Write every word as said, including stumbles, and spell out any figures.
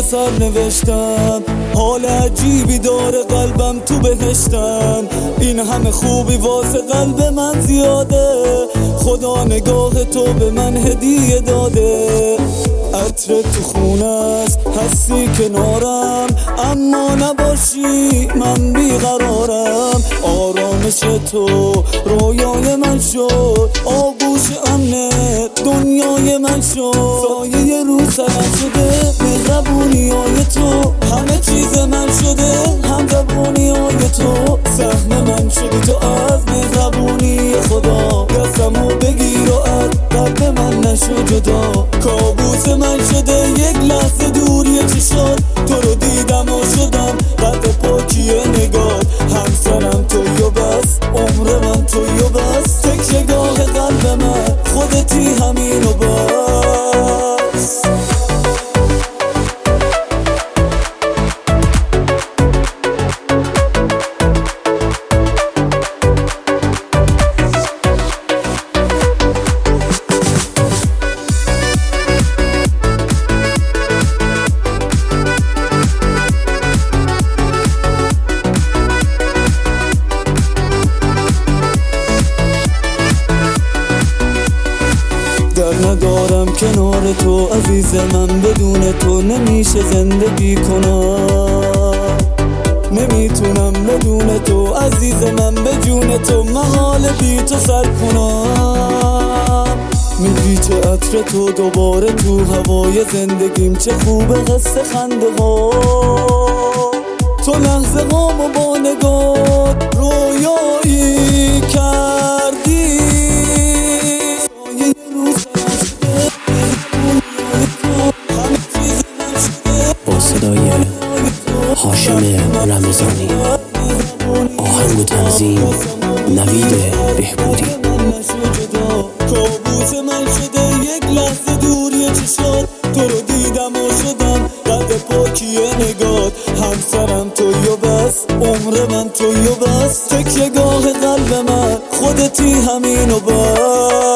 سر نوشتم، حال عجیبی داره قلبم تو بهشتم. این همه خوبی واسه قلب من زیاده، خدا نگاه تو به من هدیه داده. عطر تو خونه است، هستی کنارم، اما نباشی من بیقرارم. آرامش تو رویای من شد، آغوش امن دنیای من شد. سایه رو سرم شده، مهربونی های تو همه چیز من شده. هم زبونی های تو سهم من شدی، تو از مهربونی خدا. دستمو بگیر و از قلب من نشو جدا. کابوس من شده یک لحظه دوری چشات، تو رو دیدم و شدم قد پاکی نگات. همسرم توی و بس، عمر من توی و بس. تکیه‌گاه قلب من خودتی، همین و بس. در ندارم کنار تو عزیز من، بدون تو نمیشه زندگی کنم. نمیتونم بدون تو عزیز من، به جون تو محال بی تو سر کنم. میگی چه عطر تو دوباره تو هوای زندگیم، چه خوبه قصه خنده ها. تو لحظه هامو با نگاه رویایی کردی. با صدای هاشم رمضانی، آهنگ و تنظیم نوید بهبودی. کابوس من شده یک لحظه دوری چشات، تو رو دیدم و شدم قد پاکی نگات. همسرم توی و بس، عمر من توی و بس. تکیه‌گاه قلب من خودتی، همین و بس.